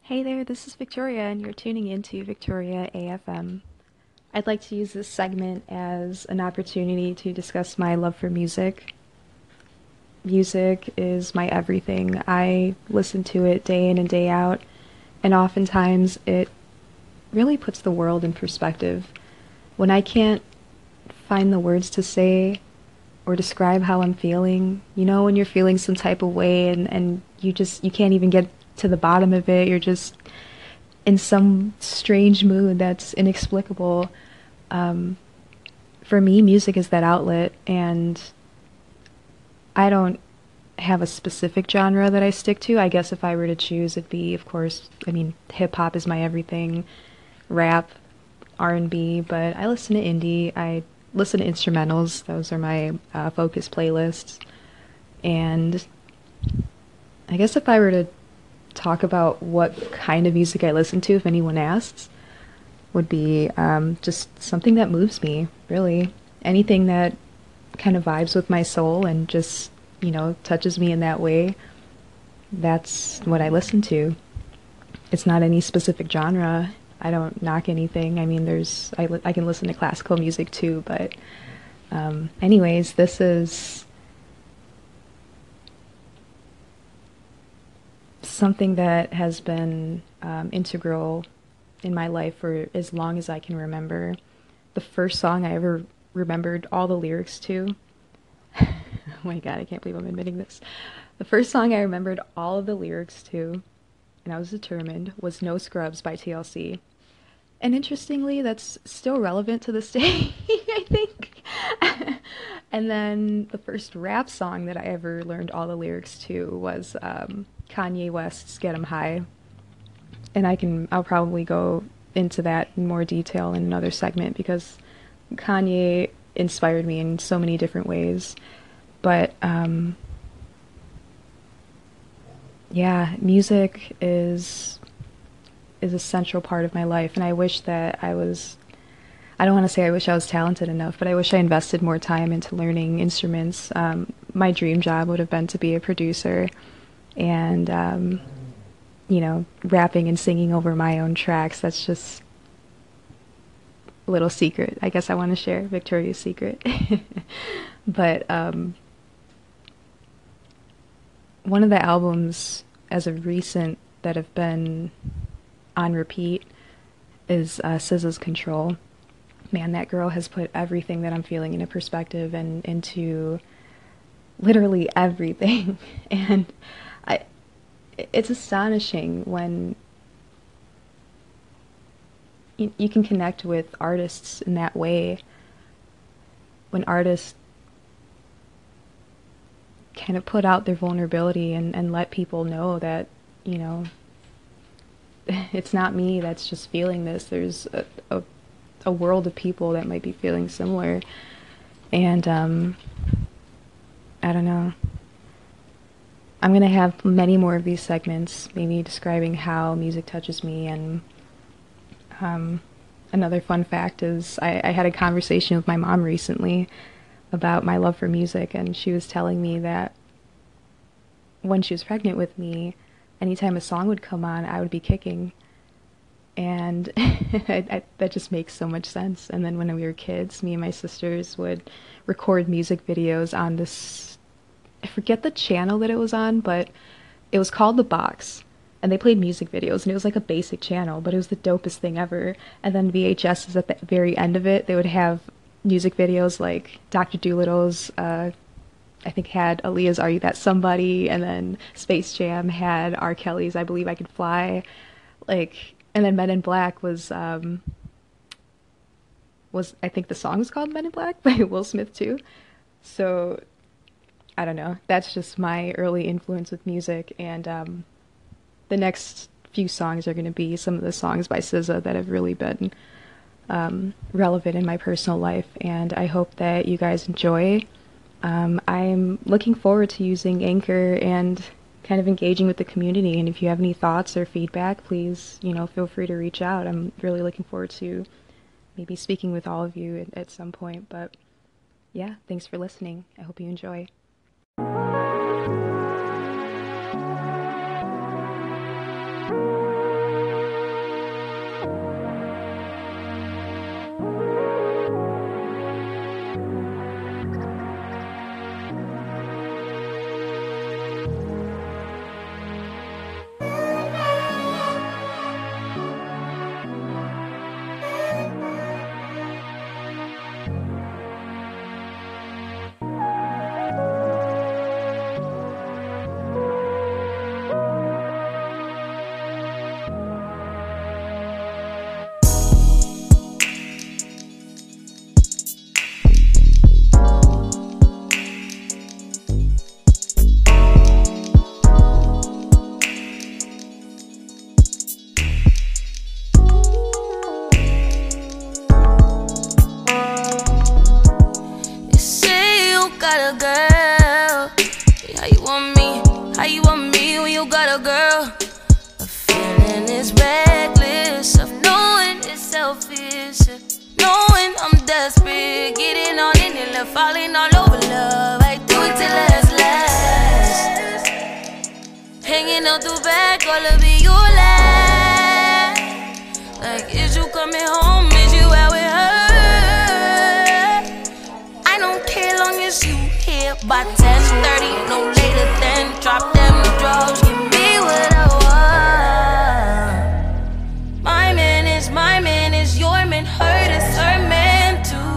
Hey there, this is Victoria, and you're tuning into Victoria AFM. I'd like to use this segment as an opportunity to discuss my love for music. Music is my everything. I listen to it day in and day out, and oftentimes it really puts the world in perspective. When I can't find the words to say or describe how I'm feeling, when you're feeling some type of way and you can't even get to the bottom of it, you're just in some strange mood that's inexplicable. Um, for me, music is that outlet, and I don't have a specific genre that I stick to. I guess if I were to choose, it'd be, of course, hip hop is my everything, rap, R&B, but I listen to indie. I listen to instrumentals. Those are my focus playlists. And I guess if I were to talk about what kind of music I listen to, if anyone asks, would be just something that moves me, really. Anything that kind of vibes with my soul and just, touches me in that way, that's what I listen to. It's not any specific genre. I don't knock anything. I mean, I can listen to classical music too, but anyways, this is something that has been integral in my life for as long as I can remember. The first song I ever remembered all the lyrics to. Oh my god, I can't believe I'm admitting this. The first song I remembered all of the lyrics to, and I was determined, was No Scrubs by TLC. And interestingly, that's still relevant to this day, I think. And then the first rap song that I ever learned all the lyrics to was Kanye West's Get 'Em High. And I'll probably go into that in more detail in another segment because Kanye inspired me in so many different ways. But yeah, music is a central part of my life, and I wish that I don't want to say I wish I was talented enough, but I wish I invested more time into learning instruments. My dream job would have been to be a producer and, rapping and singing over my own tracks. That's just a little secret. I guess I want to share Victoria's secret. But one of the albums as of recent that have been on repeat is SZA's Control. Man, that girl has put everything that I'm feeling into perspective and into literally everything. And I, it's astonishing when you can connect with artists in that way. When artists kind of put out their vulnerability and let people know that, you know, it's not me that's just feeling this. There's a world of people that might be feeling similar. And I don't know. I'm going to have many more of these segments, maybe describing how music touches me. And another fun fact is I had a conversation with my mom recently about my love for music, and she was telling me that when she was pregnant with me, anytime a song would come on, I would be kicking. And that just makes so much sense. And then when we were kids, me and my sisters would record music videos on this, I forget the channel that it was on, but it was called The Box. And they played music videos, and it was like a basic channel, but it was the dopest thing ever. And then VHS is at the very end of it. They would have music videos like Dr. Doolittle's, I think had Aaliyah's Are You That Somebody, and then Space Jam had R. Kelly's I Believe I Could Fly. Like, and then Men in Black was I think the song was called Men in Black by Will Smith too. So I don't know. That's just my early influence with music, and the next few songs are going to be some of the songs by SZA that have really been relevant in my personal life, and I hope that you guys enjoy. I'm looking forward to using Anchor and kind of engaging with the community, and if you have any thoughts or feedback, please, feel free to reach out. I'm really looking forward to maybe speaking with all of you at some point, but yeah, thanks for listening. I hope you enjoy. selfish. Knowing I'm desperate, getting on in it, love, falling all over love. I do it till last. Hanging out the back, all of it you laugh. Like, is you coming home? Is you out with her? I don't care long as you here by 10:30, no later than drop them drugs. Give me what I want. My man is your man, hurt is her man too.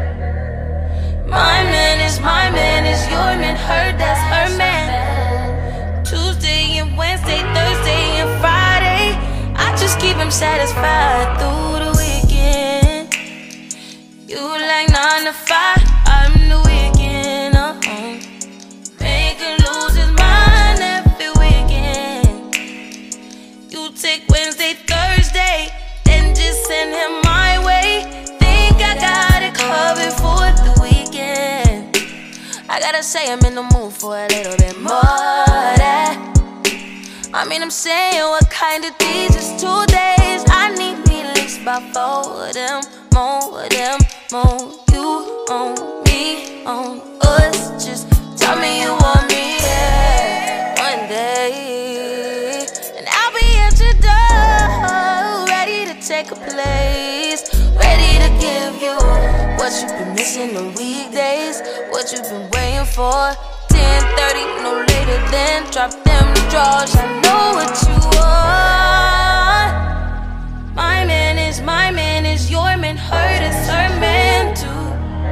My man is your man, hurt that's her man. Tuesday and Wednesday, Thursday and Friday, I just keep him satisfied through the weekend. You like 9 to 5, I'm the weekend. Make him lose his mind every weekend. You take Wednesday, Thursday, then just send him my way. Think I got it covered for the weekend. I gotta say I'm in the mood for a little bit more of that. I mean, I'm saying what kind of these is 2 days. I need me at least about 4 of them, more of them, more. You on me, on us. Just tell me you want me, yeah, one day, and I'll be at your door, ready to take a place, ready to give you what you've been missing the weekdays, what you've been waiting for. 10:30, no later than drop them drawers. I know what you want. My man is your man, hurt is her man too.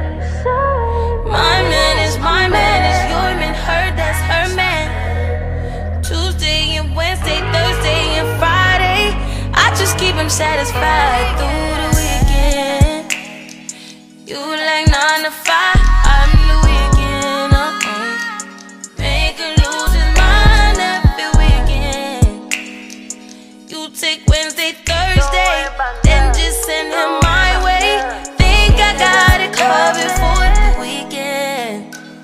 My man is your man, hurt that's her man. Tuesday and Wednesday, Thursday and Friday, I just keep him satisfied through the weekend. You like 9 to 5, I'm the weekend. Make him lose his mind every weekend. You take Wednesday, Thursday, then just send him my way. Think I got it covered for the weekend.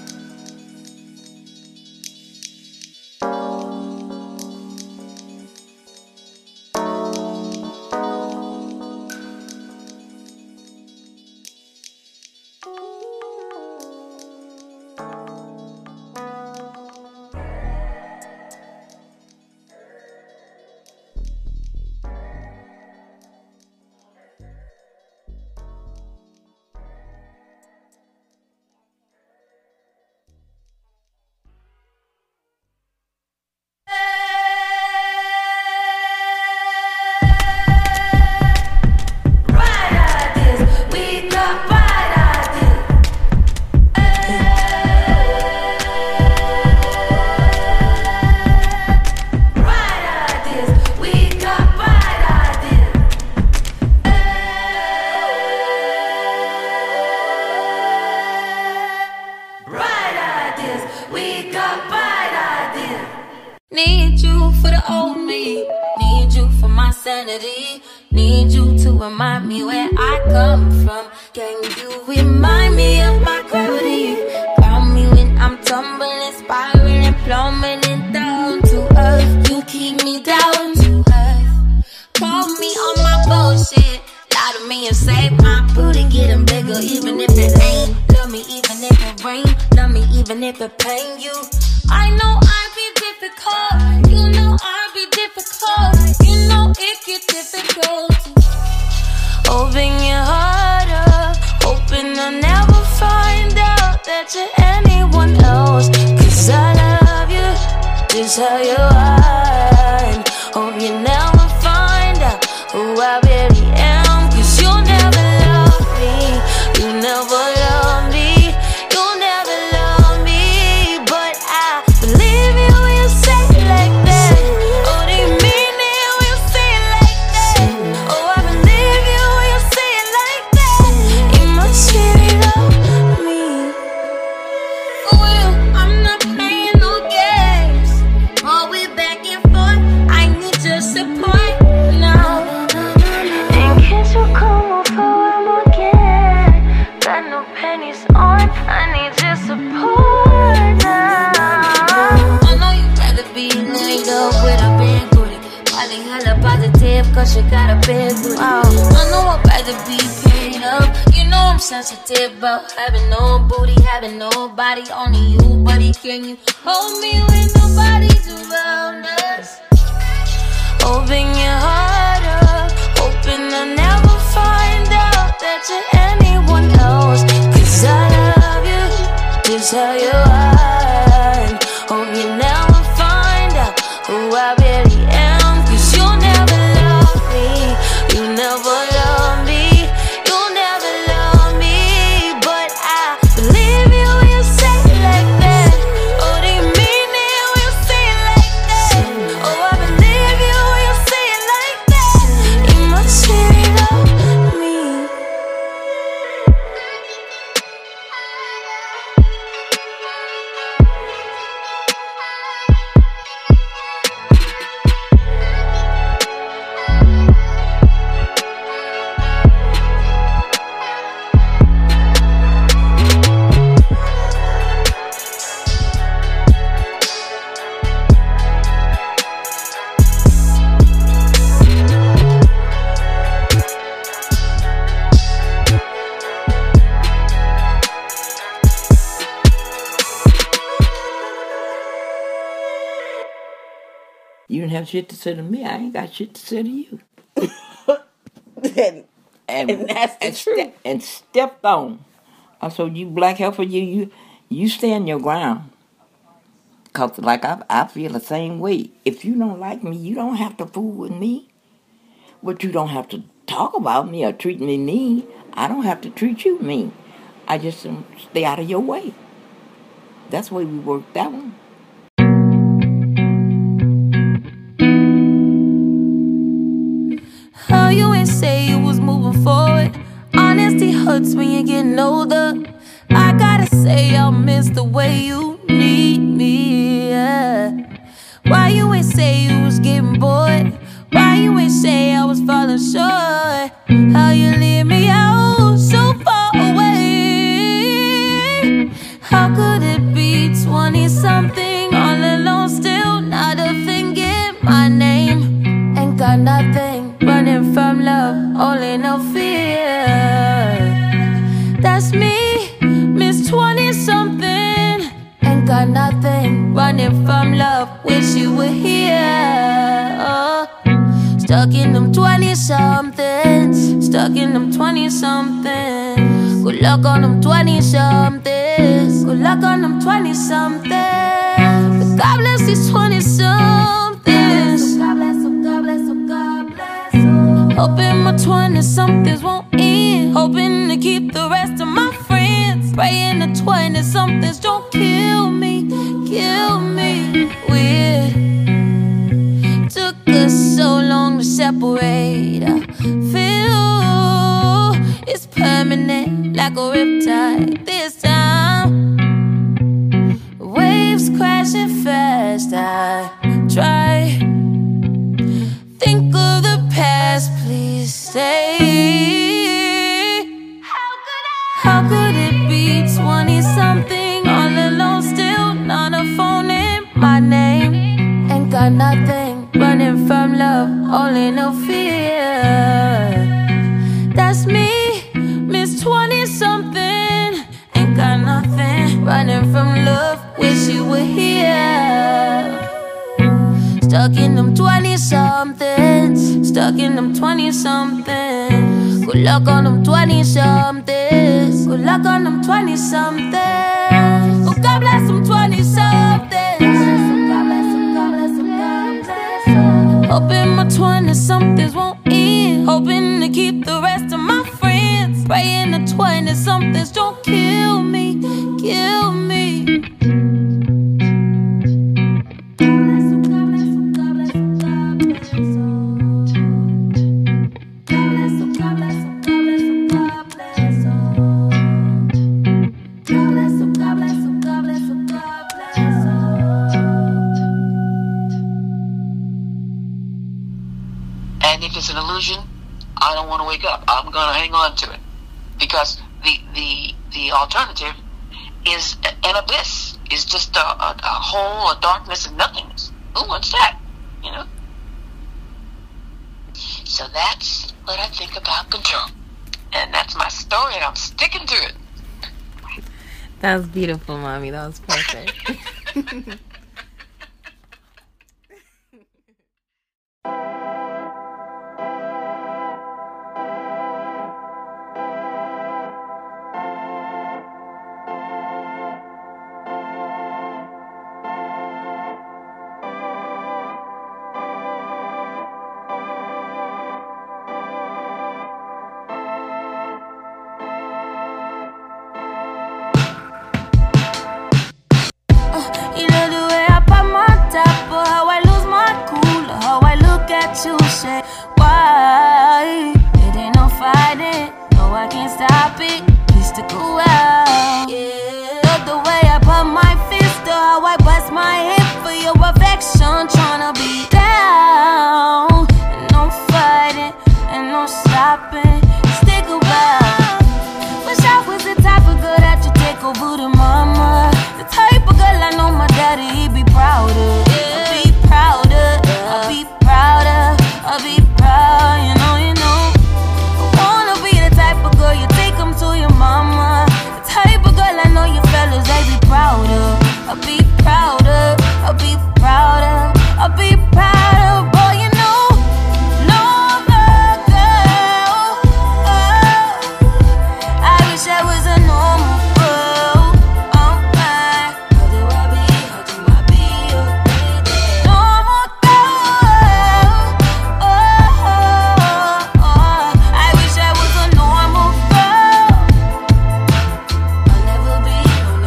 Need you for the old me, need you for my sanity, need you to remind me where I come from. Can you remind me of my gravity? Call me when I'm tumbling, spiraling, plummeting down to earth. You keep me down to earth. Call me on my bullshit, lie to me and say my booty getting bigger, even if it ain't. Love me even if it rain, love me even if it pain you. I know I'd be difficult, you know I'd be difficult, you know it get difficult. Open your heart up, hoping I'll never find out that you're anyone else. 'Cause I love you just how you are. Hope you never find out who I really am. 'Cause you'll never love me, you never love me, you'll never love me. But I believe you when you say it like that. Oh, do you mean it when you say it like that? Oh, I believe you when you say it like that. You must really love me. For real, I'm not playing no games. Oh, we back and Feeling hella positive cause you got a big booty. I know I'd rather be paid up. You know I'm sensitive about having no booty, having nobody, only you, buddy. Can you hold me when nobody's around us? Open your heart up, hoping I'll never find out that you're anyone else. Cause I love you, just how you are. Hope you never find out who I really am. Cause you'll never love me, you never love me, you'll never love me. But I believe you when you say it like that. Oh, do you mean it when you say it like that? Oh, I believe you when you say it like that. You must really love me. You didn't have shit to say to me. I ain't got shit to say to you. and that's the truth. And stepped on. I said, you black heifer, you stand your ground. Because like I feel the same way. If you don't like me, you don't have to fool with me. But you don't have to talk about me or treat me mean. I don't have to treat you mean. I just stay out of your way. That's the way we work that one. How you ain't say you was moving forward. Honesty hurts when you're getting older. I gotta say I'll miss the way you need me, yeah. Why you ain't say you was getting bored? Why you ain't say I was falling short? How you leave me out so far away? How could it be 20-something all alone, still not a thing in my name? Ain't got nothing, running from love, only no fear. That's me, Miss 20-something. Ain't got nothing, running from love, wish you were here. Oh. Stuck in them 20-somethings, stuck in them 20-somethings. Good luck on them 20-somethings, good luck on them 20-somethings. But God bless these 20-somethings. God bless them, God bless them, God bless them. Hoping my 20-somethings won't end, hoping to keep the rest of my friends. Praying the 20-somethings don't kill me, kill me. Weird. Took us so long to separate. I feel it's permanent, like a riptide this time. Waves crashing fast, I try. Think of the past, please stay. How could it be 20-something all alone, still not a phone in my name? Ain't got nothing, running from love, only no fear. That's me, Miss 20-something. Ain't got nothing, running from love, wish you were here. Stuck in them 20-somethings, stuck in them 20-somethings. Good luck on them 20-somethings, good luck on them 20-somethings. Oh, God bless them 20-somethings. Hoping my 20-somethings won't end, hoping to keep the rest of my friends. Praying the 20-somethings don't kill me, kill me. And if it's an illusion, I don't want to wake up. I'm going to hang on to it. Because the alternative is an abyss, is just a hole, a darkness, and nothingness. Who wants that? You know? So that's what I think about control. And that's my story, and I'm sticking to it. That was beautiful, Mommy. That was perfect. You say why? It ain't no fighting, no I can't stop it. Please stick around. Yeah. Look the way I put my fist, how I bust my hip for your affection, tryna be down. And no fighting, and no stopping. Stick around. Wish I was the type of girl that you take over to mama. The type of girl I know my daddy, he'd be proud of. I'll be proud of. I'll be proud of. I'll be proud, you know. I wanna be the type of girl you take them to your mama. The type of girl I know your fellas, they be proud of. I'll be proud of, I'll be proud of, I'll be proud of. Boy, you know, no other girl. I wish I was a normal girl. Oh my, how do I be a normal girl? I wish I was a normal girl. I'll never be.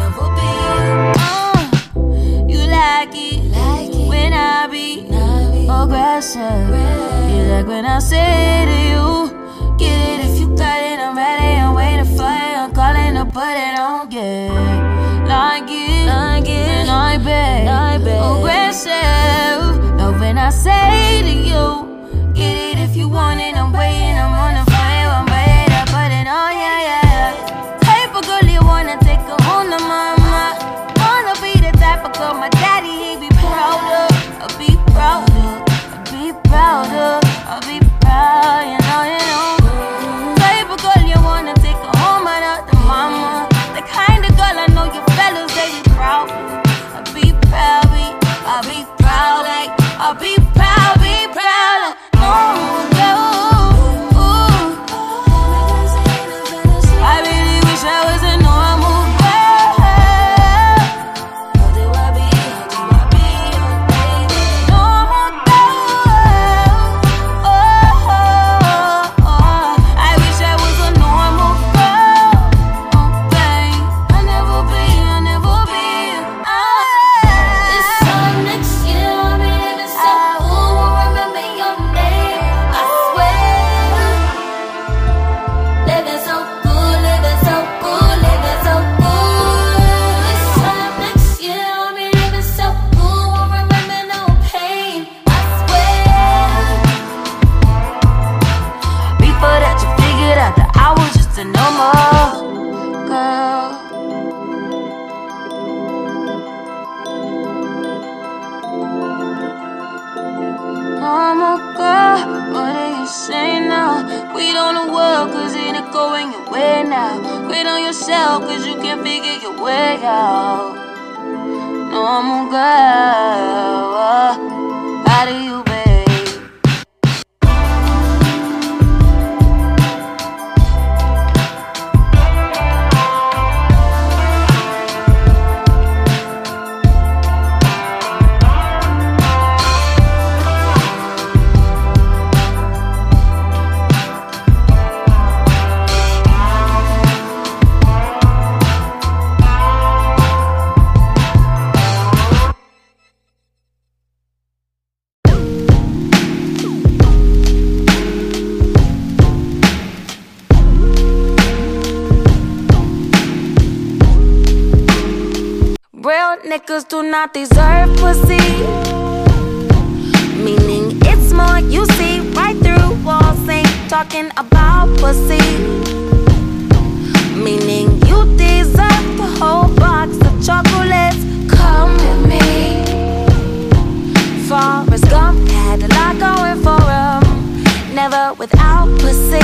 You like it when I be aggressive. You like when I say to you, get it if you got it. I'm ready, I'm waiting for it. I'm calling to put it on, yeah. Like it, and I bet aggressive. Love when I say to you, get it if you want it. I'm waiting, I'm on the fire, I'm ready to put it on, yeah. Type of girl you wanna take her home to mama. Wanna be the type of girl my daddy, he be proud of. I'll be proud of, I'll be proud of, I'll be proud, you know. Type of girl you wanna take her home without the mama. The kind of girl I know your fellas, they be proud of. I'll be proud, I'll be proud, like, I'll be proud, like, no girl. I really wish I was a normal girl. How do I be a normal girl? I wish I was a normal girl. Oh, babe, I'll never be. This time next year, I'll be living so cool. Won't remember your name, I swear. Living so cool, living so cool, living so cool. This time next year, I'll be living so cool. Won't remember no pain, I swear. Before that, you figured out that I was just a normal girl. Normal girl, what do you say now? Quit on the world, cause it ain't going your way now. Quit on yourself, cause you can't figure your way out. Normal girl, how do you, babe? Real niggas do not deserve pussy. Meaning it's more you see right through walls, ain't talking about pussy. Meaning you deserve the whole box of chocolates. Come with me. Forrest Gump had a lot going for him. Never up without pussy.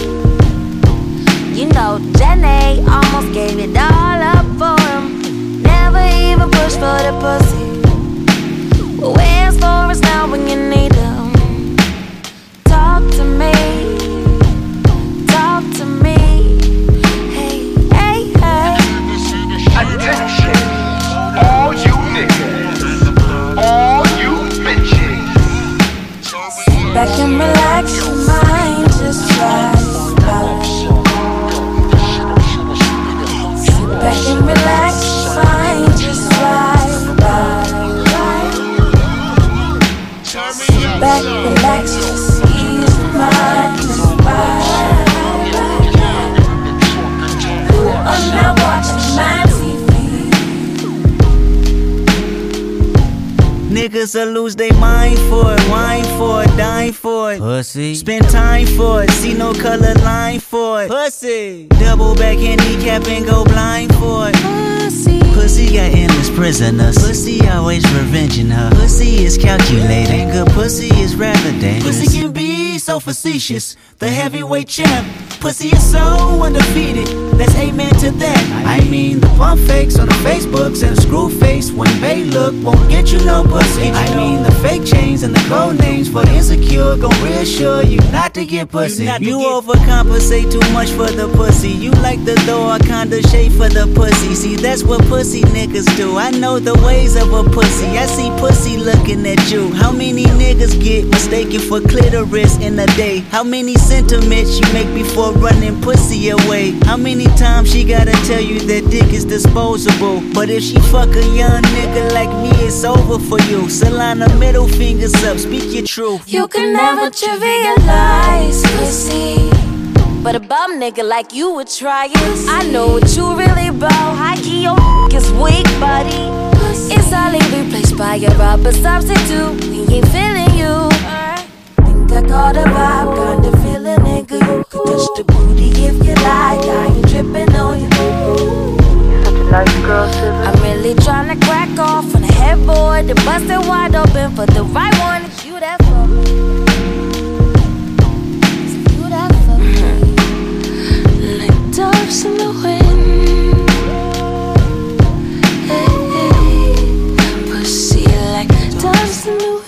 You know, Jenny almost gave it all up for him. Never even pushed for the pussy. Where's Forrest now when you need him? Talk to me. Talk to me. Hey, hey, hey. Attention, all you niggas, all you bitches. Sit back and relax your mind, just try it out. Sit back and relax your mind, just try it out. Sit back, relax, just ease your mind and ride. I'm not watching my TV. Niggas will lose their mind for it, wine for it, dine for it. Pussy. Spend time for it, see no color line for it. Pussy. Double back handicap and go blind for it. Pussy. Pussy got endless prisoners. Pussy always revenging her. Pussy is calculating. Good pussy is rather dangerous. Pussy can be so facetious. The heavyweight champ. Pussy is so undefeated. Let's amen to that. I mean the pump fakes on the Facebooks and the screw face when they look won't get you no pussy. I mean the fake chains and the code names for the insecure gon' reassure you not to get pussy. You overcompensate too much for the pussy. You like to throw a kinda shade for the pussy. See that's what pussy niggas do. I know the ways of a pussy. I see pussy looking at you. How many niggas get mistaken for clitoris in a day? How many sentiments you make before running pussy away? How many times she gotta tell you that dick is disposable? But if she fuck a young nigga like me, it's over for you. Solana, middle fingers up, speak your truth. You can never trivialize pussy, but a bum nigga like you would try it. I know what you really about. High key, your is weak, buddy. It's only replaced by a rubber substitute. We ain't feeling you. Think I caught a vibe, kinda feeling nigga. You could touch the booty if you like. I ain't tripping on you. Such a nice girl, Sizzle. I'm really tryna crack off on a headboard to bust it wide open for the right one. It's you that for me. It's you that for me. Like doves in the wind. Hey, hey. Pussy like doves in the wind.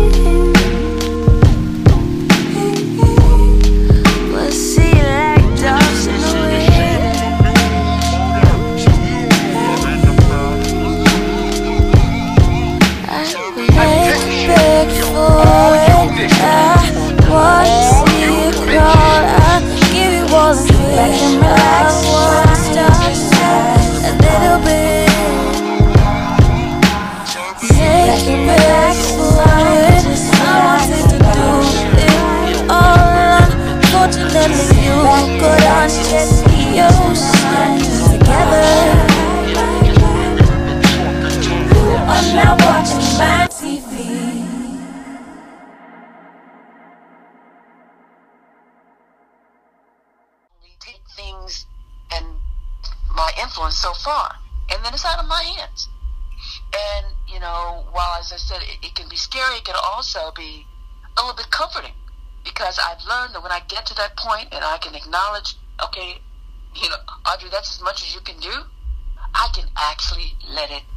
Things and my influence so far, and then it's out of my hands. And you know, while as I said, it can be scary, it can also be a little bit comforting, because I've learned that when I get to that point and I can acknowledge, okay, you know, Audrey, that's as much as you can do, I can actually let it.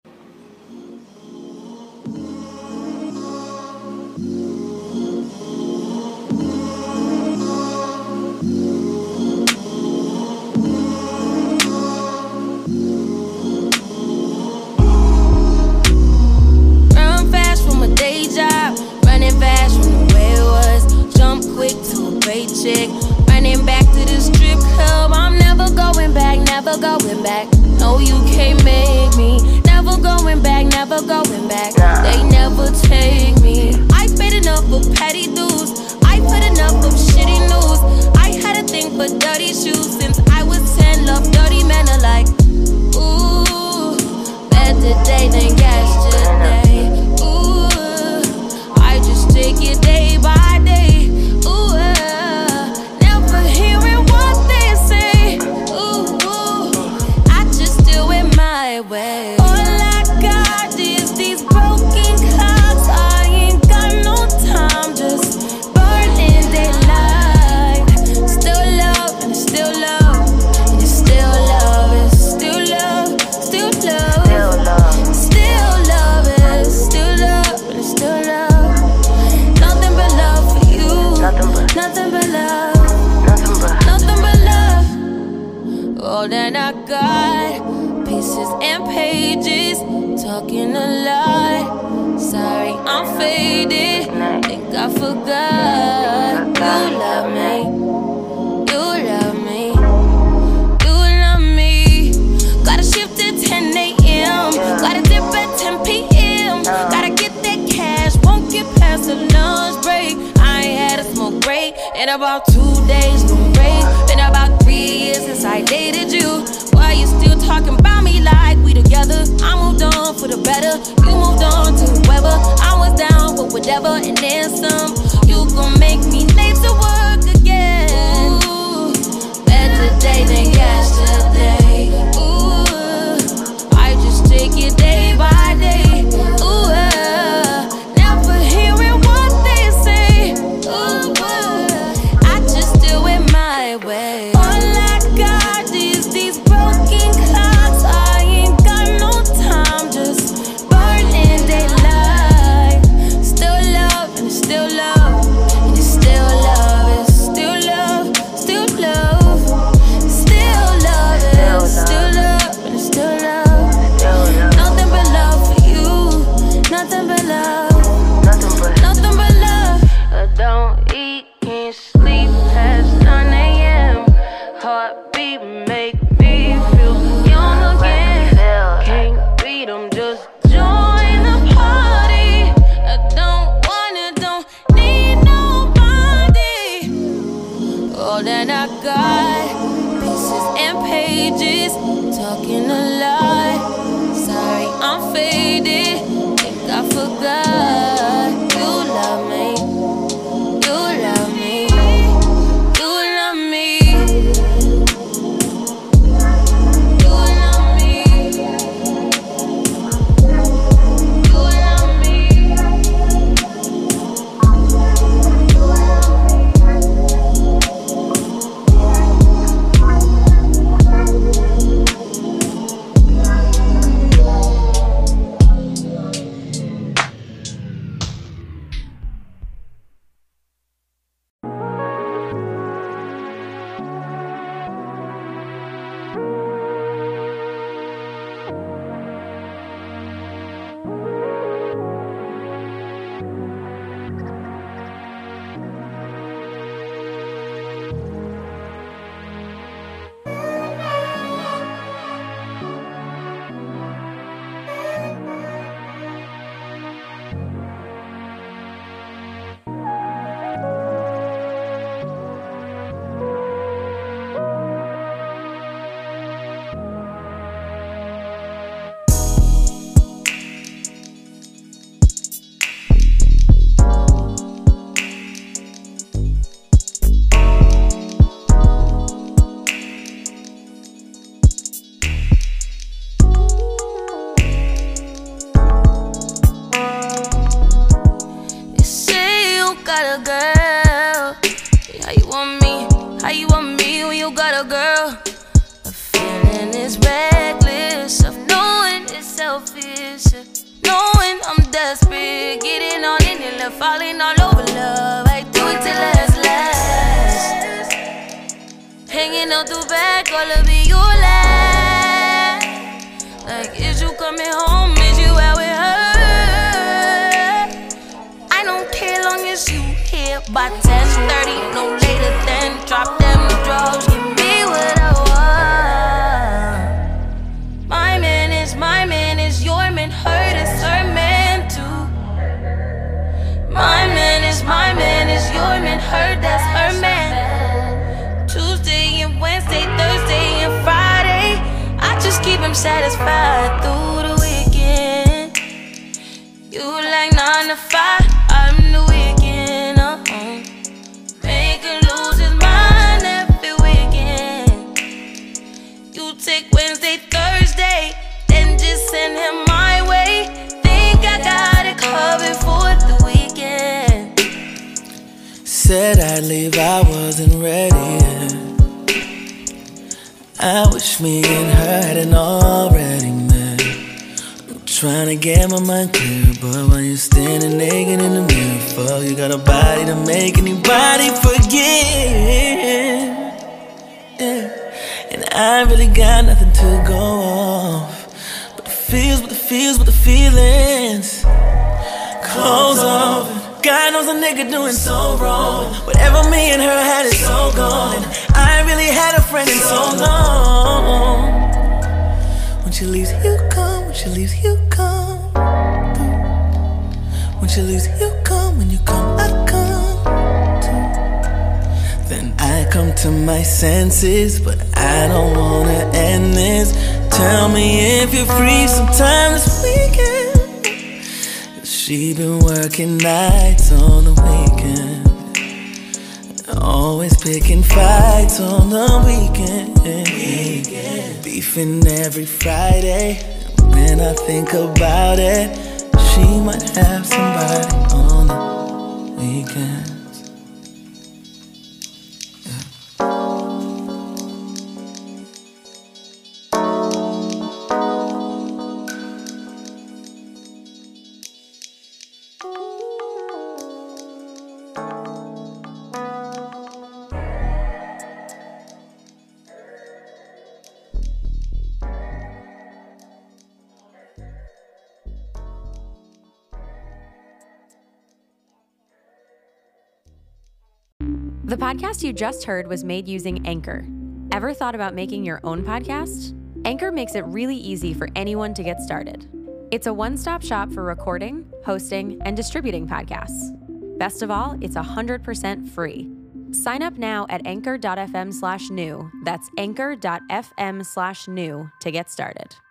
Running fast from the way it was. Jump quick to a paycheck. Running back to the strip club. I'm never going back, never going back. No, you can't make me. Never going back, never going back. They never take me. I paid enough for petty dues. I put enough of shitty news. I had a thing for dirty shoes since I was 10. Love dirty men alike. Ooh, better day than yesterday. Take it day by day. Ooh, never hearing what they say. Ooh, I just do it my way. All I got is these broken clocks. I ain't got no time, just burning daylight. I got pieces and pages, talking a lot. Sorry, I'm faded. Think I forgot. You love me. You love me. You love me. Gotta shift at 10 a.m. Gotta dip at 10 p.m. Gotta get that cash. Won't get past the lunch break. I ain't had a smoke break in about 2 days. No break. Been about 3 years since I dated you. Why you still talking about me like we together? I moved on for the better. You moved on to whoever. I was down for whatever and then some. You gon' make me late to work again. Ooh, better day than yesterday. Ooh, I just take it day by day. Ooh, never hearing what they say. Ooh, I just do it my way. All I got is these broken clocks. I ain't got no time, just burning daylight. Still love and it's still love, and it's still love, it's still love, still love, still love, it's still love, and it's still love. Nothing but love for you, nothing but love, nothing but love. I don't eat, can't sleep past 9 a.m. Heartbeat make me feel young again. Can't beat 'em, just join the party. I don't need nobody. All that I got, pieces and pages, talking a lot. Sorry, I'm faded. Think I forgot. You love me. You love me. You love me. You love me. You love me. You say you got a girl. How you want me? How you want me when you got a girl? A feeling is reckless, of knowing it's selfish, knowing I'm desperate, getting on in it, falling all over love. I do it till last. Hanging out the back, all of it you last. Like, is you coming home? Is you out with her? I don't care long as you here by 10:30, no later than drop them drugs, give me what I want. My man is your man, her is her man too. My man is your man, her that's her man. Tuesday and Wednesday, Thursday and Friday, I just keep him satisfied through the weekend. You like 9 to 5, I'm the weekend. Make him lose his mind every weekend. You take Wednesday, Thursday, then just send him my way. Think I got it covered for the weekend. Said I'd leave, I wasn't ready yet. I wish me and her hadn't already met. I'm trying to get my mind clear, but when you're standing naked in the mirror, fuck, you got a body to make anybody forget. Yeah. And I ain't really got nothing to go off. But the feels, but the feels, but the feelings. Clothes off. God knows a nigga doing so wrong. Whatever me and her had is so gone. And I ain't really had a friend in so long. When she leaves, you come. When she leaves, you come. When she leaves, you come. When you come, I come too. Then I come to my senses, but I don't wanna end this. Tell me if you're free sometime this weekend. She been working nights on the weekend, always picking fights on the weekend. Beefing every Friday. When I think about it, she might have somebody on the weekends. The podcast you just heard was made using Anchor. Ever thought about making your own podcast? Anchor makes it really easy for anyone to get started. It's a one-stop shop for recording, hosting, and distributing podcasts. Best of all, it's 100% free. Sign up now at anchor.fm/new. That's anchor.fm/new to get started.